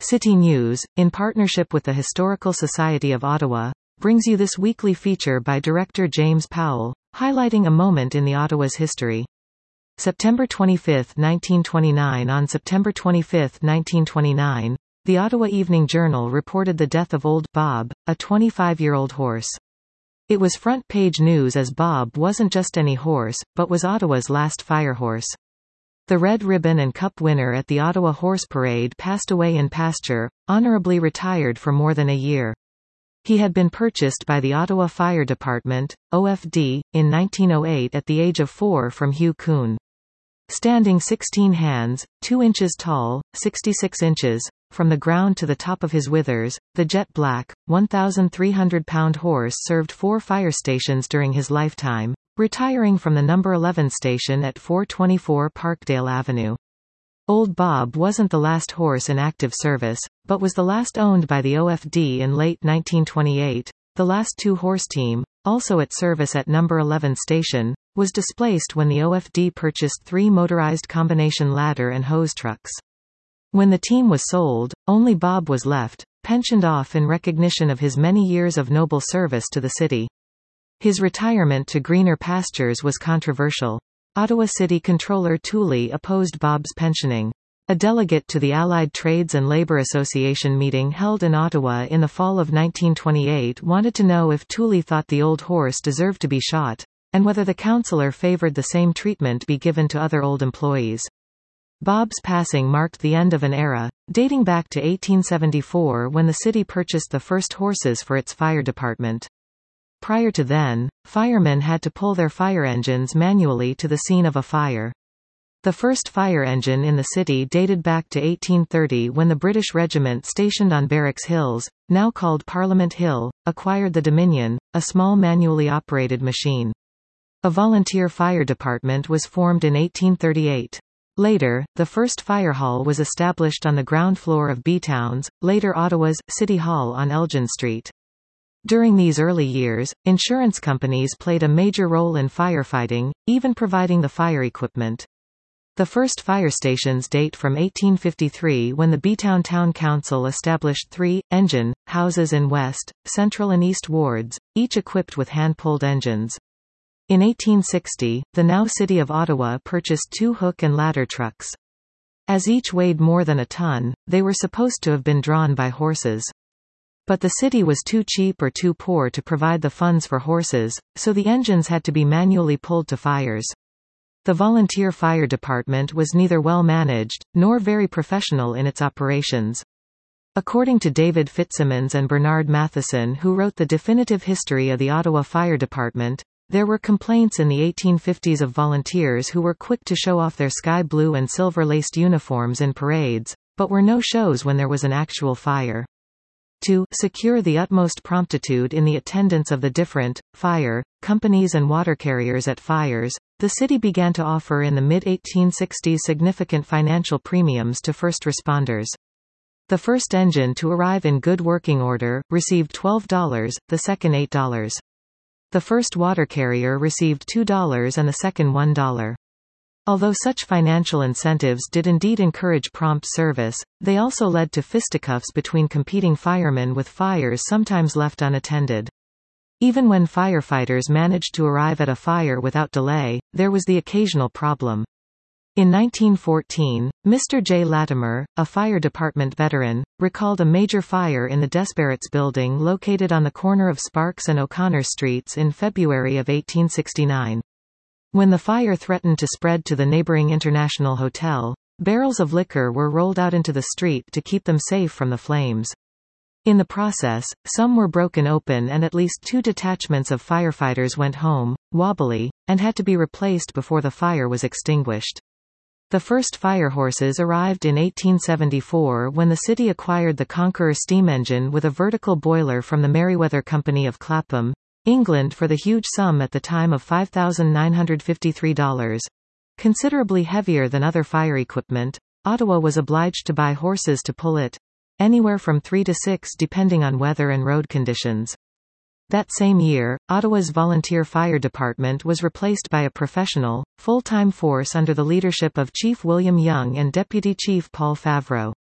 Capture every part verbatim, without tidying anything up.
City News, in partnership with the Historical Society of Ottawa, brings you this weekly feature by director James Powell, highlighting a moment in the Ottawa's history. September twenty-fifth, nineteen twenty-nine On September twenty-fifth, nineteen twenty-nine, the Ottawa Evening Journal reported the death of Old Bob, a twenty-five-year-old horse. It was front-page news as Bob wasn't just any horse, but was Ottawa's last fire horse. The Red Ribbon and Cup winner at the Ottawa Horse Parade passed away in pasture, honorably retired for more than a year. He had been purchased by the Ottawa Fire Department, O F D, in nineteen oh eight at the age of four from Hugh Kuhn. Standing sixteen hands, two inches tall, sixty-six inches, from the ground to the top of his withers, the jet-black, one thousand three hundred pound horse served four fire stations during his lifetime, retiring from the number eleven station at four twenty-four Parkdale Avenue. Old Bob wasn't the last horse in active service, but was the last owned by the O F D in late nineteen twenty-eight. The last two-horse team, also at service at number eleven station, was displaced when the O F D purchased three motorized combination ladder and hose trucks. When the team was sold, only Bob was left, pensioned off in recognition of his many years of noble service to the city. His retirement to greener pastures was controversial. Ottawa City Controller Tooley opposed Bob's pensioning. A delegate to the Allied Trades and Labour Association meeting held in Ottawa in the fall of nineteen twenty-eight wanted to know if Tooley thought the old horse deserved to be shot, and whether the councillor favoured the same treatment be given to other old employees. Bob's passing marked the end of an era, dating back to eighteen seventy-four when the city purchased the first horses for its fire department. Prior to then, firemen had to pull their fire engines manually to the scene of a fire. The first fire engine in the city dated back to eighteen thirty when the British regiment stationed on Barracks Hills, now called Parliament Hill, acquired the Dominion, a small manually operated machine. A volunteer fire department was formed in eighteen thirty-eight. Later, the first fire hall was established on the ground floor of B-Towns, later Ottawa's City Hall on Elgin Street. During these early years, insurance companies played a major role in firefighting, even providing the fire equipment. The first fire stations date from eighteen fifty-three when the B-Town Town Council established three engine houses in West, Central and East wards, each equipped with hand-pulled engines. In eighteen sixty, the now City of Ottawa purchased two hook and ladder trucks. As each weighed more than a ton, they were supposed to have been drawn by horses. But the city was too cheap or too poor to provide the funds for horses, so the engines had to be manually pulled to fires. The volunteer fire department was neither well managed, nor very professional in its operations. According to David Fitzsimmons and Bernard Matheson, who wrote the definitive history of the Ottawa Fire Department, there were complaints in the eighteen fifties of volunteers who were quick to show off their sky blue and silver-laced uniforms in parades, but were no shows when there was an actual fire. To secure the utmost promptitude in the attendance of the different fire companies and water carriers at fires, the city began to offer in the mid eighteen sixties significant financial premiums to first responders. The first engine to arrive in good working order received twelve dollars, the second eight dollars. The first water carrier received two dollars and the second one dollar. Although such financial incentives did indeed encourage prompt service, they also led to fisticuffs between competing firemen with fires sometimes left unattended. Even when firefighters managed to arrive at a fire without delay, there was the occasional problem. In nineteen fourteen, Mister J. Latimer, a fire department veteran, recalled a major fire in the Desbarats building located on the corner of Sparks and O'Connor Streets in February of eighteen sixty-nine. When the fire threatened to spread to the neighboring International Hotel, barrels of liquor were rolled out into the street to keep them safe from the flames. In the process, some were broken open and at least two detachments of firefighters went home, wobbly, and had to be replaced before the fire was extinguished. The first fire horses arrived in eighteen seventy-four when the city acquired the Conqueror steam engine with a vertical boiler from the Merryweather Company of Clapham, England for the huge sum at the time of five thousand nine hundred fifty-three dollars. Considerably heavier than other fire equipment, Ottawa was obliged to buy horses to pull it, anywhere from three to six depending on weather and road conditions. That same year, Ottawa's volunteer fire department was replaced by a professional, full-time force under the leadership of Chief William Young and Deputy Chief Paul Favreau.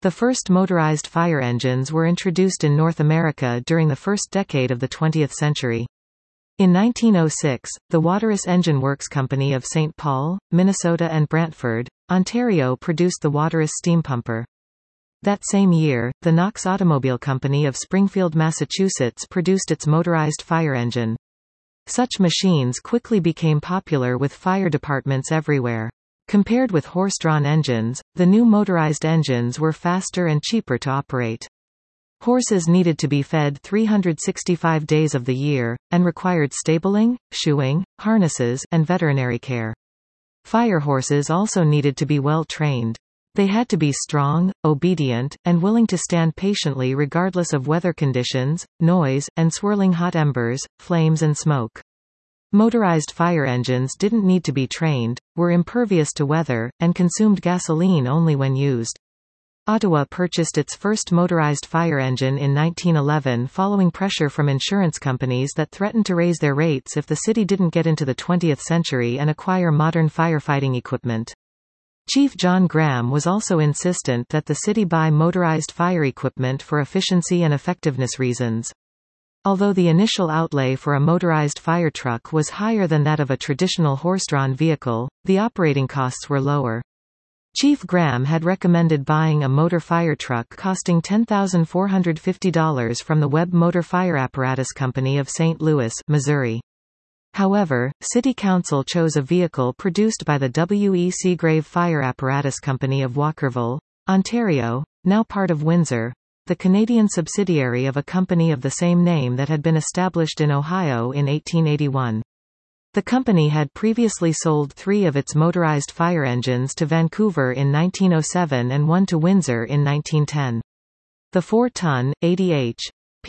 The first motorized fire engines were introduced in North America during the first decade of the twentieth century. In nineteen oh six, the Waterous Engine Works Company of Saint Paul, Minnesota and Brantford, Ontario produced the Waterous steam pumper. That same year, the Knox Automobile Company of Springfield, Massachusetts produced its motorized fire engine. Such machines quickly became popular with fire departments everywhere. Compared with horse-drawn engines, the new motorized engines were faster and cheaper to operate. Horses needed to be fed three hundred sixty-five days of the year, and required stabling, shoeing, harnesses, and veterinary care. Fire horses also needed to be well trained. They had to be strong, obedient, and willing to stand patiently regardless of weather conditions, noise, and swirling hot embers, flames and smoke. Motorized fire engines didn't need to be trained, were impervious to weather, and consumed gasoline only when used. Ottawa purchased its first motorized fire engine in nineteen eleven following pressure from insurance companies that threatened to raise their rates if the city didn't get into the twentieth century and acquire modern firefighting equipment. Chief John Graham was also insistent that the city buy motorized fire equipment for efficiency and effectiveness reasons. Although the initial outlay for a motorized fire truck was higher than that of a traditional horse-drawn vehicle, the operating costs were lower. Chief Graham had recommended buying a motor fire truck costing ten thousand four hundred fifty dollars from the Webb Motor Fire Apparatus Company of Saint Louis, Missouri. However, City Council chose a vehicle produced by the W E Seagrave Fire Apparatus Company of Walkerville, Ontario, now part of Windsor, the Canadian subsidiary of a company of the same name that had been established in Ohio in eighteen eighty-one. The company had previously sold three of its motorized fire engines to Vancouver in nineteen oh seven and one to Windsor in nineteen ten. The four-ton, eighty horsepower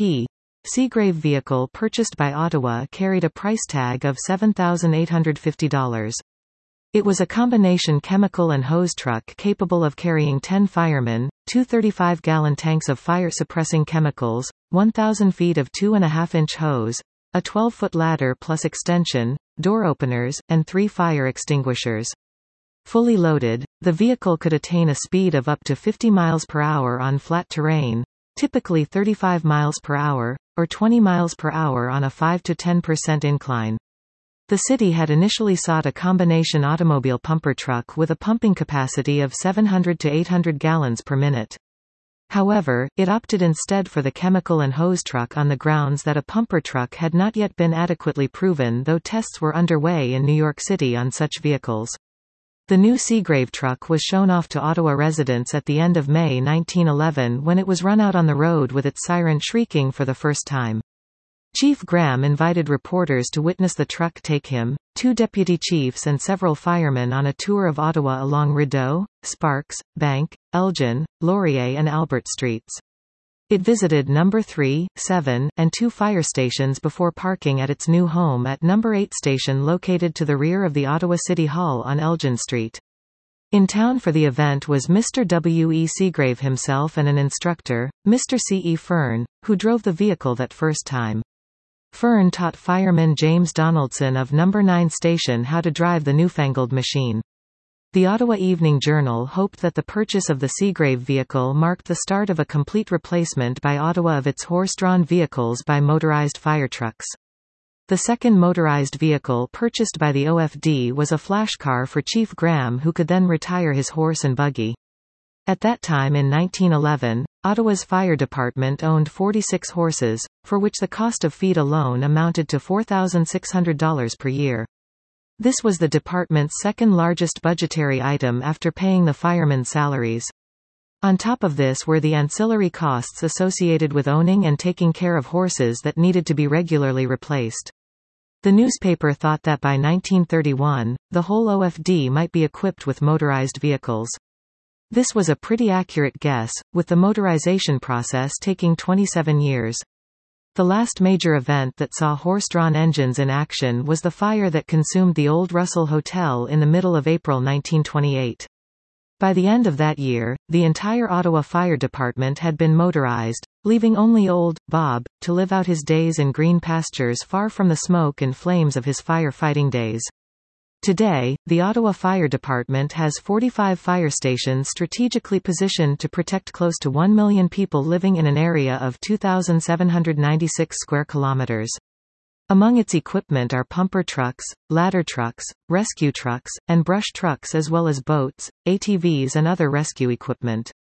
Seagrave vehicle purchased by Ottawa carried a price tag of seven thousand eight hundred fifty dollars. It was a combination chemical and hose truck capable of carrying ten firemen, two thirty-five gallon tanks of fire-suppressing chemicals, one thousand feet of two and a half inch hose, a twelve foot ladder plus extension, door openers, and three fire extinguishers. Fully loaded, the vehicle could attain a speed of up to fifty miles per hour on flat terrain, typically thirty-five miles per hour, or twenty miles per hour on a five to ten percent incline. The city had initially sought a combination automobile pumper truck with a pumping capacity of seven hundred to eight hundred gallons per minute. However, it opted instead for the chemical and hose truck on the grounds that a pumper truck had not yet been adequately proven, though tests were underway in New York City on such vehicles. The new Seagrave truck was shown off to Ottawa residents at the end of May nineteen eleven when it was run out on the road with its siren shrieking for the first time. Chief Graham invited reporters to witness the truck take him, two deputy chiefs and several firemen on a tour of Ottawa along Rideau, Sparks, Bank, Elgin, Laurier and Albert streets. It visited number three, seven, and two fire stations before parking at its new home at number eight station located to the rear of the Ottawa City Hall on Elgin Street. In town for the event was Mister W E Seagrave himself and an instructor, Mister C E Fern, who drove the vehicle that first time. Fern taught fireman James Donaldson of number nine station how to drive the newfangled machine. The Ottawa Evening Journal hoped that the purchase of the Seagrave vehicle marked the start of a complete replacement by Ottawa of its horse-drawn vehicles by motorized fire trucks. The second motorized vehicle purchased by the O F D was a flash car for Chief Graham, who could then retire his horse and buggy. At that time in nineteen eleven, Ottawa's fire department owned forty-six horses, for which the cost of feed alone amounted to four thousand six hundred dollars per year. This was the department's second largest budgetary item after paying the firemen's salaries. On top of this were the ancillary costs associated with owning and taking care of horses that needed to be regularly replaced. The newspaper thought that by nineteen thirty-one, the whole O F D might be equipped with motorized vehicles. This was a pretty accurate guess, with the motorization process taking twenty-seven years. The last major event that saw horse-drawn engines in action was the fire that consumed the Old Russell Hotel in the middle of April nineteen twenty-eight. By the end of that year, the entire Ottawa Fire Department had been motorized, leaving only old Bob to live out his days in green pastures far from the smoke and flames of his firefighting days. Today, the Ottawa Fire Department has forty-five fire stations strategically positioned to protect close to one million people living in an area of two thousand seven hundred ninety-six square kilometers. Among its equipment are pumper trucks, ladder trucks, rescue trucks, and brush trucks as well as boats, A T Vs and other rescue equipment.